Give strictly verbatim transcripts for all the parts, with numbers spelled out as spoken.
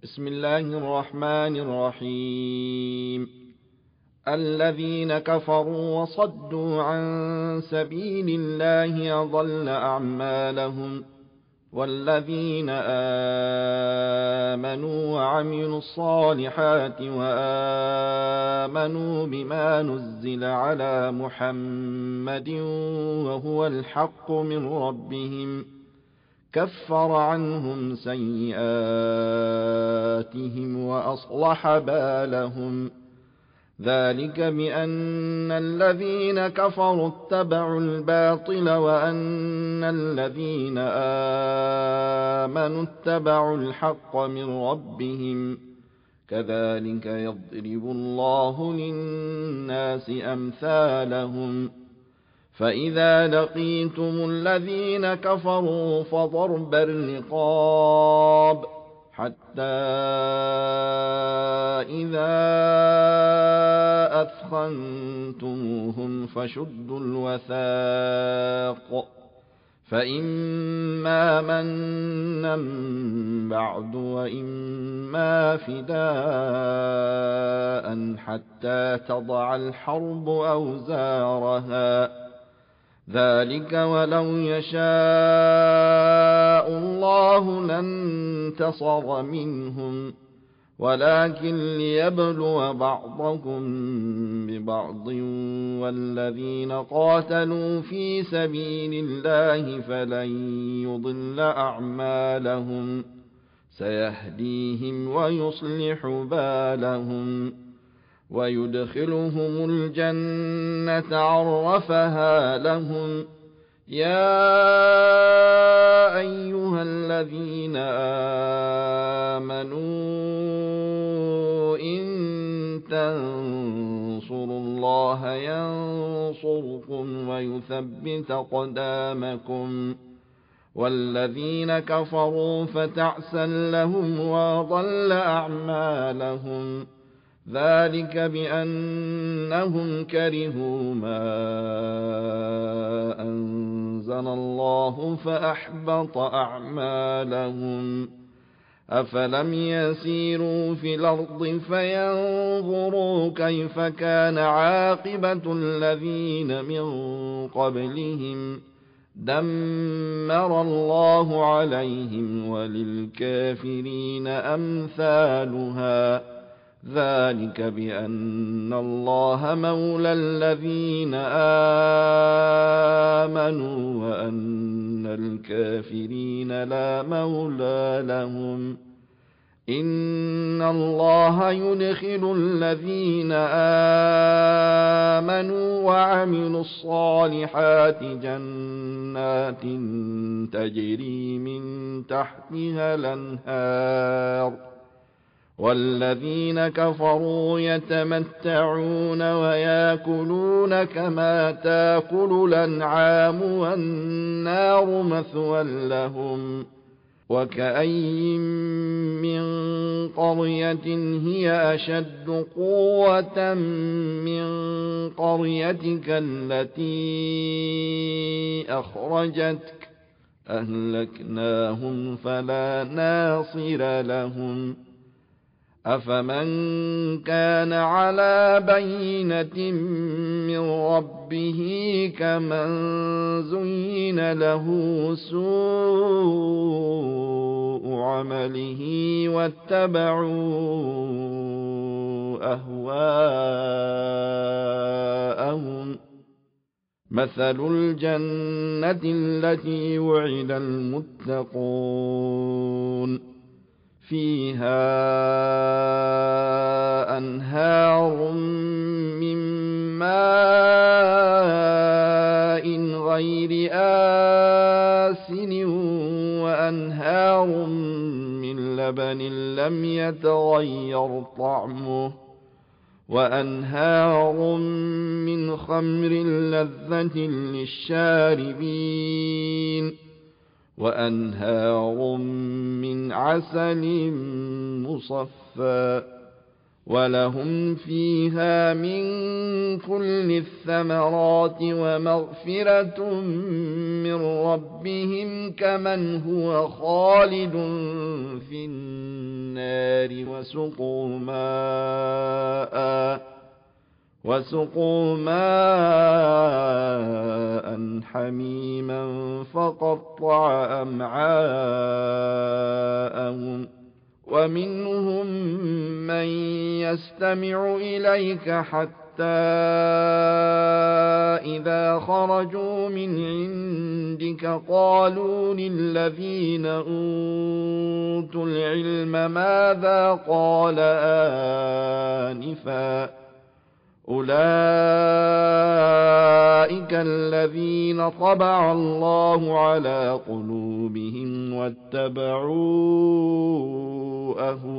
بسم الله الرحمن الرحيم. الذين كفروا وصدوا عن سبيل الله أضل أعمالهم، والذين آمنوا وعملوا الصالحات وآمنوا بما نزل على محمد وهو الحق من ربهم كفر عنهم سيئاتهم وأصلح بالهم. ذلك بأن الذين كفروا اتبعوا الباطل وأن الذين آمنوا اتبعوا الحق من ربهم، كذلك يضرب الله للناس أمثالهم. فإذا لقيتم الذين كفروا فضرب الرقاب حتى إذا أثخنتموهم فشدوا الوثاق، فإما منا بعد وإما فداء حتى تضع الحرب أوزارها. ذلك ولو يشاء الله لانتصر منهم، ولكن ليبلو بعضكم ببعض، والذين قاتلوا في سبيل الله فلن يضل أعمالهم، سيهديهم ويصلح بالهم، ويدخلهم الجنة عرفها لهم. يا أيها الذين آمنوا إن تنصروا الله ينصركم ويثبت أقدامكم، والذين كفروا فتعسا لهم وأضل أعمالهم. ذلك بأنهم كرهوا ما أنزل الله فأحبط أعمالهم. أفلم يسيروا في الأرض فينظروا كيف كان عاقبة الذين من قبلهم، دمر الله عليهم وللكافرين أمثالها. ذلك بأن الله مولى الذين آمنوا وأن الكافرين لا مولى لهم. إن الله يدخل الذين آمنوا وعملوا الصالحات جنات تجري من تحتها الأنهار، والذين كفروا يتمتعون ويأكلون كما تأكل الأنعام والنار مثوى لهم. وكأين من قرية هي أشد قوة من قريتك التي أخرجتك أهلكناهم فلا ناصر لهم. أفمن كان على بينة من ربه كمن زين له سوء عمله واتبعوا أهواءهم. مثل الجنة التي وعد المتقون فيها أنهار من ماء غير آسن وأنهار من لبن لم يتغير طعمه وأنهار من خمر لذة للشاربين وأنهار من عسل مصفى ولهم فيها من كل الثمرات ومغفرة من ربهم كمن هو خالد في النار وسقوا ماء وسقوا ماء حميما فقطع أمعاءهم ومنهم من يستمع إليك حتى إذا خرجوا من عندك قالوا للذين أوتوا العلم ماذا قال آنفا أولئك الذين طبع الله على قلوبهم واتبعوا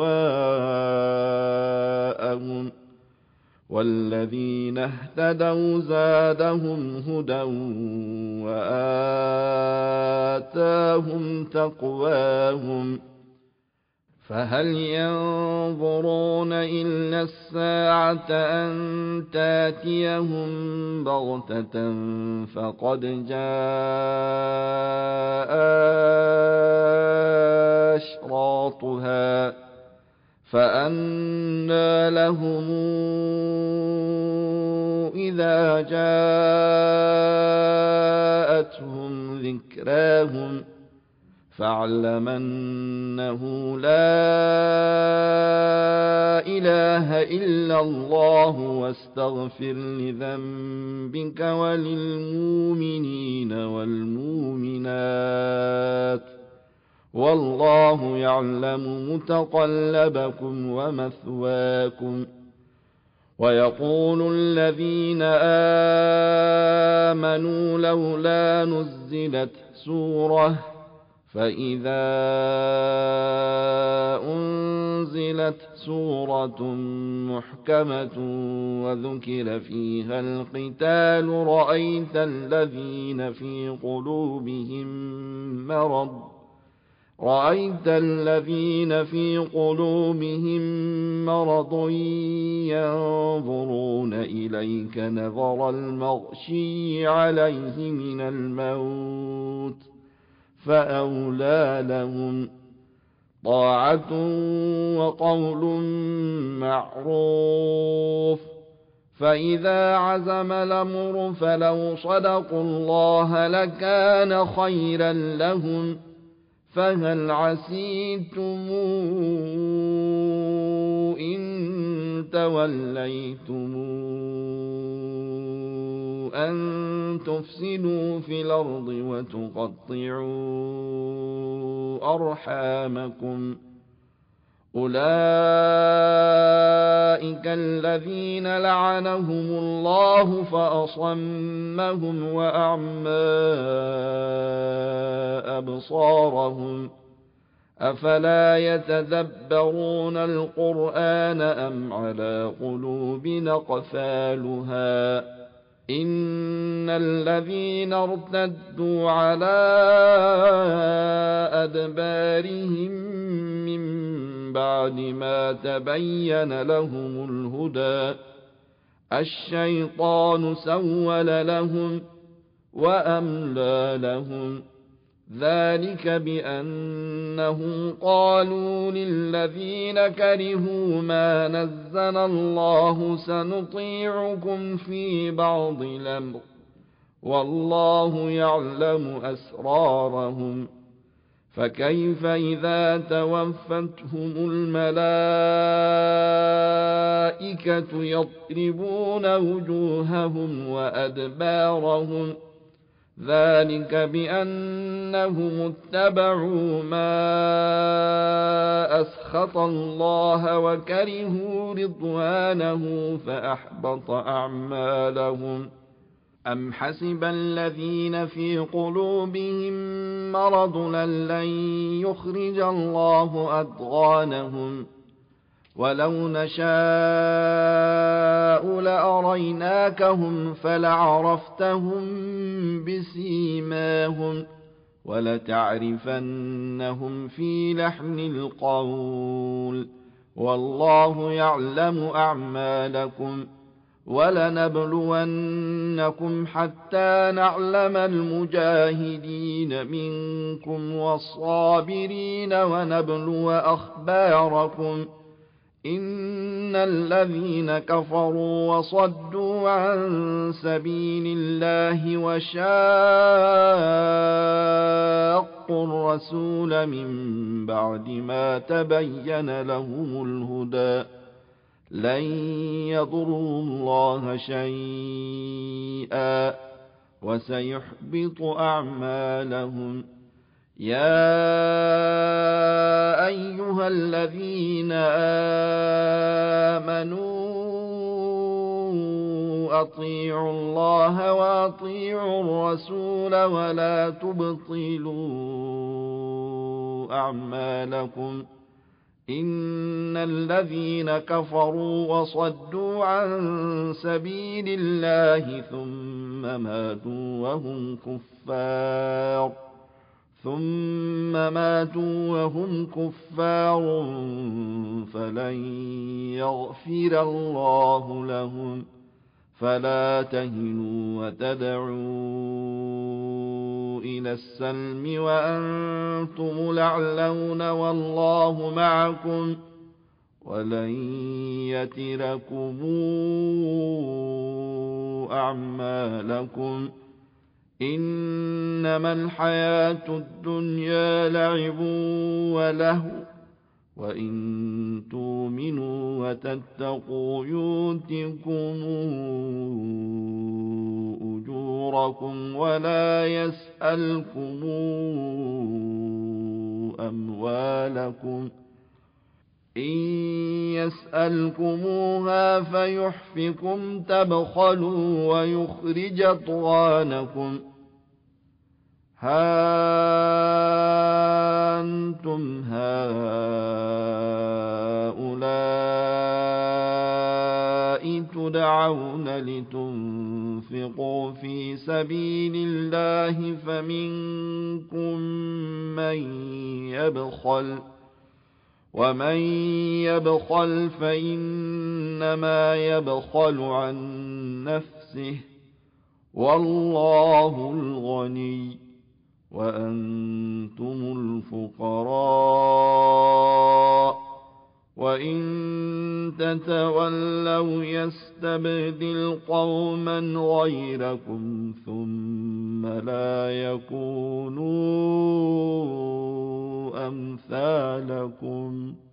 أهواءهم والذين اهتدوا زادهم هدى وآتاهم تقواهم فهل ينظرون إلا الساعة أن تاتيهم بغتة فقد جاء أشراطها فأنى لهم إذا جاءتهم ذكراهم فاعلم أنه لا إله إلا الله واستغفر لذنبك وللمؤمنين والمؤمنات والله يعلم متقلبكم ومثواكم ويقول الذين آمنوا لولا نزلت سورة فإذا أنزلت سورة محكمة وذكر فيها القتال رأيت الذين في قلوبهم مرض رأيت الذين في قلوبهم مرض ينظرون إليك نظر المغشي عليه من الموت فأولى لهم طاعة وقول معروف فإذا عزم الأمر فلو صدقوا الله لكان خيرا لهم فهل عسيتم إن توليتم أن تفسدوا في الأرض وتقطعوا أرحامكم أولئك الذين لعنهم الله فأصمهم وأعمى أبصارهم أفلا يتدبرون القرآن أم على قلوب أقفالها إن الذين ارتدوا على أدبارهم من بعد ما تبين لهم الهدى الشيطان سول لهم وأملى لهم ذلك بأنهم قالوا للذين كرهوا ما نزل الله سنطيعكم في بعض الأمر والله يعلم أسرارهم فكيف إذا توفتهم الملائكة يضربون وجوههم وأدبارهم ذلك بأنهم اتبعوا ما أسخط الله وكرهوا رضوانه فأحبط أعمالهم أم حسب الذين في قلوبهم مرض لن يخرج الله أضغانهم ولو نشاء لأريناكهم فلعرفتهم بسيماهم ولتعرفنهم في لحن القول والله يعلم أعمالكم ولنبلونكم حتى نعلم المجاهدين منكم والصابرين ونبلو أخباركم إن الذين كفروا وصدوا عن سبيل الله وشاقوا الرسول من بعد ما تبين لهم الهدى لن يضروا الله شيئا وسيحبط أعمالهم. يا أيها الذين آمنوا أطيعوا الله وأطيعوا الرسول ولا تبطلوا أعمالكم إن الذين كفروا وصدوا عن سبيل الله ثم ماتوا وهم كفار ثم ماتوا وهم كفار فلن يغفر الله لهم فلا تهنوا وتدعوا إلى السلم وأنتم الأعلون والله معكم ولن يتركم أعمالكم إنما الحياة الدنيا لعب ولهو وإن تؤمنوا وتتقوا يؤتكم أجوركم ولا يسألكم أموالكم إن يسألكموها فيحفكم تبخلوا ويخرج أضغانكم ها أنتم هؤلاء تدعون لتنفقوا في سبيل الله فمنكم من يبخل ومن يبخل فإنما يبخل عن نفسه والله الغني وأنتم الفقراء وإن تتولوا يستبدل قوما غيركم ثم لا يكونوا أمثالكم